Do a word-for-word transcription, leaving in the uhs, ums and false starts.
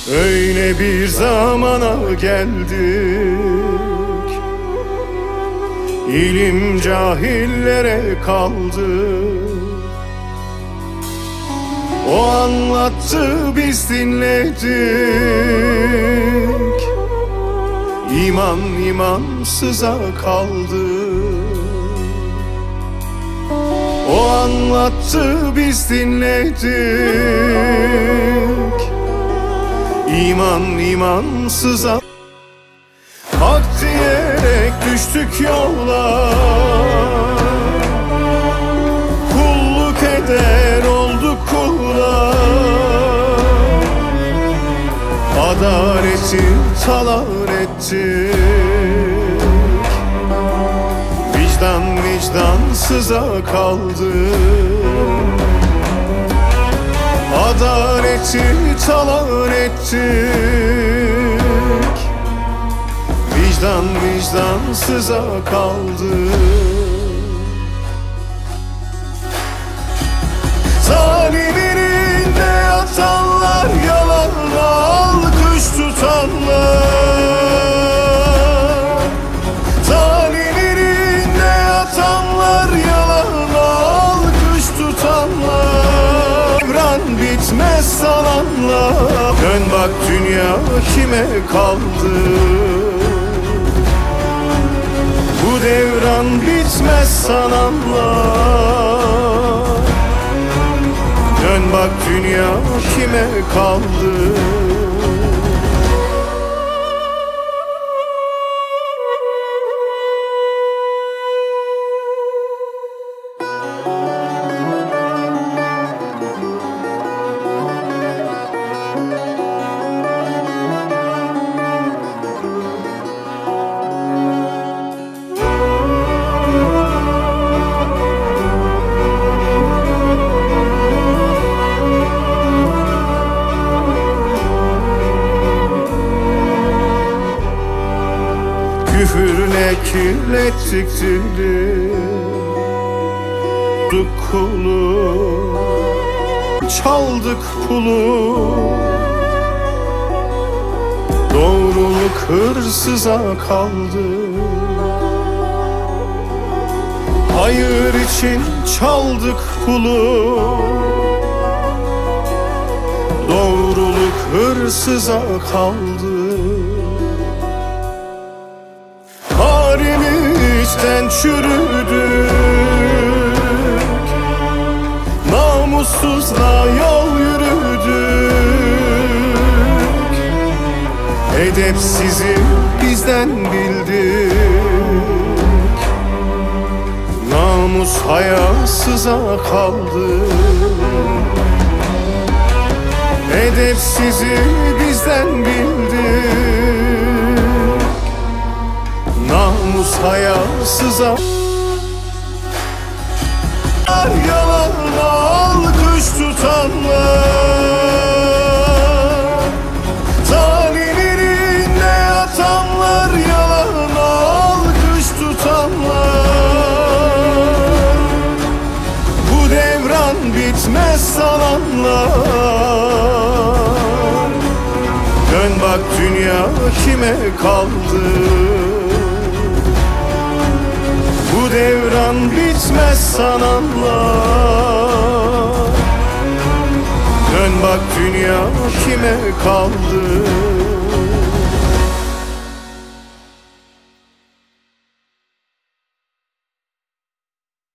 Öyle bir zamana geldik, İlim cahillere kaldı. O anlattı, biz dinledik. İman imansıza kaldı. O anlattı, biz dinledik. İman imansıza. Hak diyerek düştük yola, kulluk eder olduk kula. Adaleti talan ettik, vicdan vicdansıza kaldı. Adaleti talan ettik, vicdan vicdansıza kaldı. Zalimin elinde yatanlar, yalanla alkış tutanlar. Zalimin elinde yatanlar, yalanla alkış tutanlar. Devran bitmez sananlar. Dön bak dünya kime kaldı? Bu devran bitmez sananlar. Dön bak dünya kime kaldı? Küfürle kirlettik dili, kulu, çaldık pulu. Doğruluk hırsıza kaldı. Hayır için çaldık pulu. Doğruluk hırsıza kaldı. Harimizden çürüdük, namussuzla yol yürüdük. Edepsizi bizden bildik, namus hayasıza kaldı. Edepsizi bizden bildik, namus hayasıza. Yalanla alkış tutanlar. Zalimin elinde yatanlar, yalanla alkış tutanlar. Bu devran bitmez sananlar. Dön bak dünya kime kaldı? Bu devran bitmez sananlar. Dön bak dünya kime kaldı?